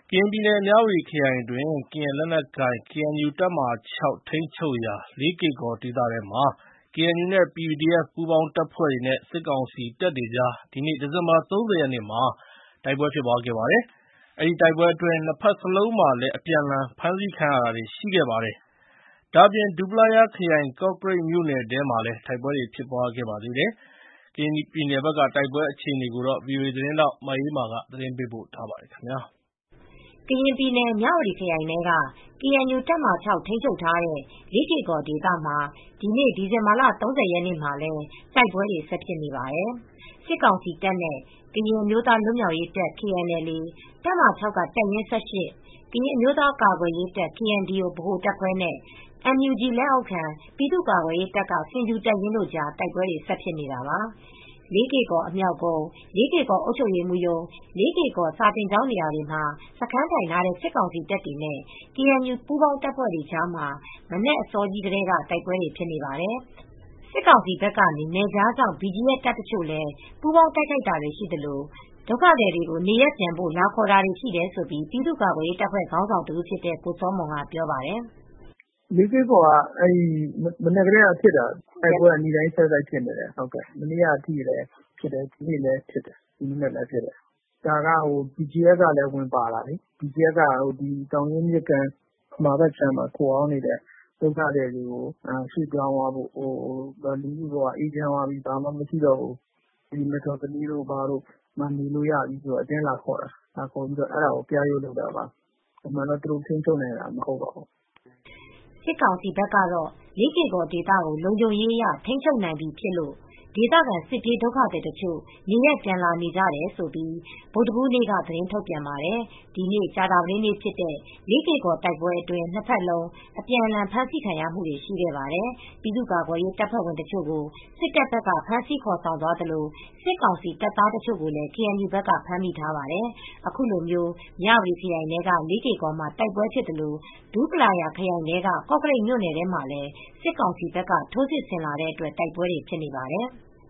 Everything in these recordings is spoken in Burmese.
ကရင်ပြည်နယ်မြဝတီခရိုင်အတွင်း ကရင်လက်နက်ကိုင် KNU တပ်မဟာ ထိန်းချုပ်ရာ လေးကေ့ကော်ဒေသထဲမှာ KNU နဲ့ PDF ပူးပေါင်းတပ်ဖွဲ့တွေနဲ့ စစ်ကောင်စီတပ်တွေကြား ဒီနေ့ ဒီဇင်ဘာ ၃၀ ရက်နေ့မှာ တိုက်ပွဲဖြစ်ပွားခဲ့ပါတယ်။ အဲဒီတိုက်ပွဲအတွင်း နှစ်ဘက်စလုံးမှာလည်း အပြန်အလှန်ဖမ်းဆီးခံရတာတွေရှိခဲ့ပါတယ်။ ဒါ့အပြင် ဒူးပလာယားခရိုင် ကော့ကရိတ်မြို့နယ်ထဲမှာလည်း တိုက်ပွဲတွေဖြစ်ပွားခဲ့ပါသေးတယ်။ ကရင်ပြည်နယ်ဘက်က တိုက်ပွဲအခြေအနေကို ဗွီအိုအေသတင်းထောက် မအေးအေးမာက သတင်းပေးပို့ထားပါတယ်။ကရင်ပြည်နယ် မြဝတီခရိုင်ထဲက KNU တပ်မဟာ ထိန်းချုပ်ထားတဲ့ လေးကေ့ကော်ဒေသမှာ ဒီနေ့ ဒီဇင်ဘာလ ၃၀ ရက်နေ့မှာလည်း တိုက်ပွဲတွေ ဆက်ဖြစ်နေပါတယ်။ စစ်ကောင်စီတပ်နဲ့ ကရင်အမျိုးသားလွတ်မြောက်ရေးတပ် KNLA တပ်မဟာ က တပ်ရင်း ကရင်အမျိုးသားကာကွယ်ရေးတပ် KNDO ဗဟိုတပ်ခွဲနဲ့ NUG လက်အောက်ခံ ပြည်သူ့ကာကွယ်ရေးတပ်က ဆင်ဖြူတပ်ရင်းတို့ကြား တိုက်ပွဲတွေ ဆက်ဖြစ်နေတာပါ။ လေးကေ့ကော်အမြောက်ကုန်း၊ လေးကေ့ကော်အုပ်ချုပ်ရေးမှူးရုံး၊ လေးကေ့ကော်စာသင်ကျောင်းနေရာတွေမှာ စခန်းထိုင်ထားတဲ့ စစ်ကောင်စီတပ်တွေနဲ့ KNU ပူးပေါင်းတပ်ဖွဲ့တွေကြားမှာ မနက်အစောကြီးကတည်းက တိုက်ပွဲတွေဖြစ်နေပါတယ်။ စစ်ကောင်စီဘက်ကနေ နယ်ခြားစောင့် BGF တပ်တချို့လည်း ပူးပေါင်းတိုက်ခိုက်တာတွေရှိသလို ဒုက္ခသည်တွေကို နေရပ်ပြန်ဖို့ လာခေါ်တာတွေရှိတယ်လို့ ပြည်သူ့ကာကွယ်ရေးတပ်ဖွဲ့ခေါင်းဆောင်တဦးဖြစ်တဲ့ ကိုစောမွန်ကပြောပါတယ်။ "လေးကေ့ကော်က မနက်ကတည်းကဖြစ်တာ တိုက်ပွဲက နေ့တိုင်းဆက်တိုက်ဖြစ်နေတယ်။ မနေ့ကအထိလည်းဖြစ်တယ်။ ဒီနေ့လည်းဖြစ်တယ်။ ဒီမနက်လည်းဖြစ်တယ်။ ဒါက BGF ကလည်းဝင်ပါတာလေ။ BGF က သောင်ရင်းမြစ်ကမ်းမှာ ခိုအောင်းနေတဲ့ ဒုက္ခသည်တွေကို ရွှေ့ပြောင်းသွားဖို့ လူမှုဘဝအေးချမ်းသွားပြီ ဘာမှမရှိတော့ဘူး မဲ့ထော်သလေးတို့မှာနေလို့ရပြီဆိုပြီး အတင်းလာခေါ်တာ။ အဲဒါကိုပြယုဂ်လုပ်တာပါ။ အမှန်တော့သူတို့ထိန်းချုပ်နိုင်တာမဟုတ်ပါဘူး။" စစ်ကောင်စီဘက်ကတော့ လေးကေ့ကော်ဒေသကို လုံခြုံရေးအရ ထိန်းချုပ်နိုင်ပြီဖြစ်လို့ ဒေသခံစစ်ပြေးဒုက္ခသည်တချို့ နေရပ်ပြန်လာနေကြတယ်လို့ ဗုဒ္ဓဟူးနေ့က သတင်းထုတ်ပြန်ပါတယ်။ ဒီနေ့ ကြာသပတေးနေ့ဖြစ်တဲ့ လေးကေ့ကော်တိုက်ပွဲအတွင်း နှစ်ဘက်လုံး အပြန်အလှန်ဖမ်းဆီးခံရမှုတွေရှိခဲ့ပါတယ်။ ပြည်သူ့ကာကွယ်ရေးတပ်ဖွဲ့ဝင်တချို့ကို စစ်တပ်ဘက်က ဖမ်းဆီးခေါ်ဆောင်သွားသလို စစ်ကောင်စီတပ်သားတချို့ကိုလည်း KNU ဘက်က ဖမ်းမိထားပါတယ်။ အခုလို မြဝတီခရိုင်ထဲက လေးကေ့ကော်မှာတိုက်ပွဲဖြစ်သလို ဒူးပလာယာခရိုင်ထဲက ကော့ကရိတ်မြို့နယ်ထဲမှာလည်း စစ်ကောင်စီဘက်က ထိုးစစ်ဆင်လာတဲ့အတွက် တိုက်ပွဲတွေဖြစ်နေပါတယ်။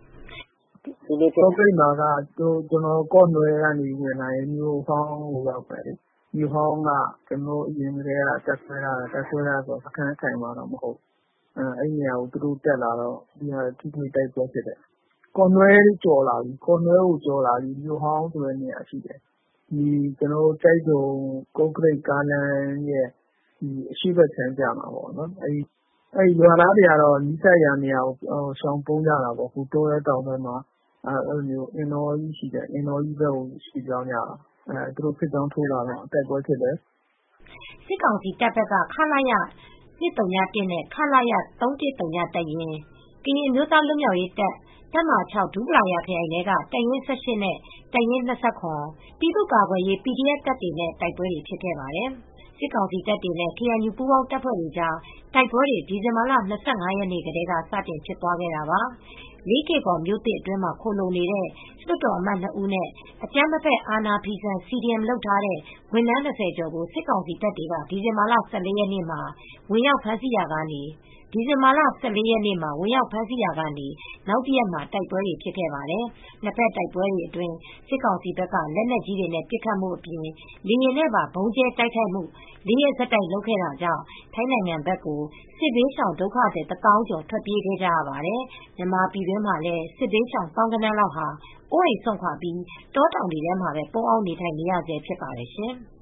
"ကော့ကရိတ်မှာက ကော့နွဲ့ကနေဝင်လာရင် မြို့ဟောင်းကိုရောက်မယ်လေ။ မြို့ဟောင်းက ကျနော်တို့အရင်ကတည်းက တပ်စွဲထားတာဆိုတော့ စခန်းခိုင်မာတာမဟုတ်ဘူး။ အဲဒီနေရာကိုသူတို့တက်လာတော့ ထိတွေ့တိုက်ပွဲဖြစ်တယ်။ ကော့နွဲ့ကိုကျော်လာပြီ မြို့ဟောင်းဆိုတဲ့နေရာရှိတယ်။ ကျိုက်ဒုံ ကော့ကရိတ်ကားလမ်းရဲ့အရှေ့ဘက်ခြမ်းကျမှာပေါ့နော်။ ရွာသားတွေကတော့ နီးစပ်ရာနေရာကိုရှောင်ပုန်းကြတာပေါ့။ တောထဲတောင်ထဲမှာ အင်တောကြီးရှိတယ်။ အင်တောကြီးဘက်ကိုရွှေ့ပြောင်းကြတာ။ သူတို့စစ်ကြောင်းထိုးလာတော့တိုက်ပွဲဖြစ်တယ်။ " စစ်ကောင်စီတပ်ဘက်က ခလရ ၂၀၁ နဲ့ ခလရ ၃၁၀ တပ်ရင်း၊ ကရင်အမျိုးသားလွတ်မြောက်ရေးတပ် တပ်မဟာ ဒူးပလာယာခရိုင်ထဲက တပ်ရင်း နဲ့ တပ်ရင်း ပြည်သူ့ကာကွယ်ရေး PDF တပ်တွေနဲ့ တိုက်ပွဲတွေဖြစ်ခဲ့ပါတယ်။ စစ်ကောင်စီတပ်တွေနဲ့ KNU ပူးပေါင်းတပ်ဖွဲ့တွေကြား တိုက်ပွဲတွေ ဒီဇင်ဘာလ ၂၅ ရက်နေ့ကတည်းက စတင်ဖြစ်ပွားခဲ့တာပါ။ လေးကေ့ကော်မြို့သစ်အတွင်းမှာ ခိုလှုံနေတဲ့ လွှတ်တော်အမတ် 2 ဦးနဲ့ အကြမ်းမဖက် အာဏာဖီဆန် CDM လုပ်ထားတဲ့ ဝန်ထမ်း 20 ကျော်ကို စစ်ကောင်စီတပ်တွေက ဒီဇင်ဘာလ ၁၄ ရက်နေ့မှာ ဝင်ရောက်ဖမ်းဆီးရာကနေ နောက်တရက်မှာ တိုက်ပွဲတွေဖြစ်ခဲ့ပါတယ်။ နှစ်ဘက်တိုက်ပွဲတွေအတွင်း စစ်ကောင်စီဘက်က လက်နက်ကြီးတွေနဲ့ ပစ်ခတ်မှုအပြင် လေယာဉ်နဲ့ပါ ဗုံးကြဲတိုက်ခိုက်မှု ၄ ရက်ဆက်တိုက်လုပ်ခဲ့တာကြောင့် ထိုင်းနိုင်ငံဘက်ကို စစ်ဘေးရှောင်ဒုက္ခသည် ၁ သောင်းကျော် ထွက်ပြေးခဲ့ကြရပါတယ်။ မြန်မာပြည်တွင်းမှာလည်း စစ်ဘေးရှောင်သောင်းဂဏန်းလောက်ဟာ အိုးအိမ်စွန့်ခွာပြီး တောတောင်တွေထဲမှာပဲ ပုန်းအောင်းနေထိုင်နေရဆဲဖြစ်ပါတယ်ရှင်။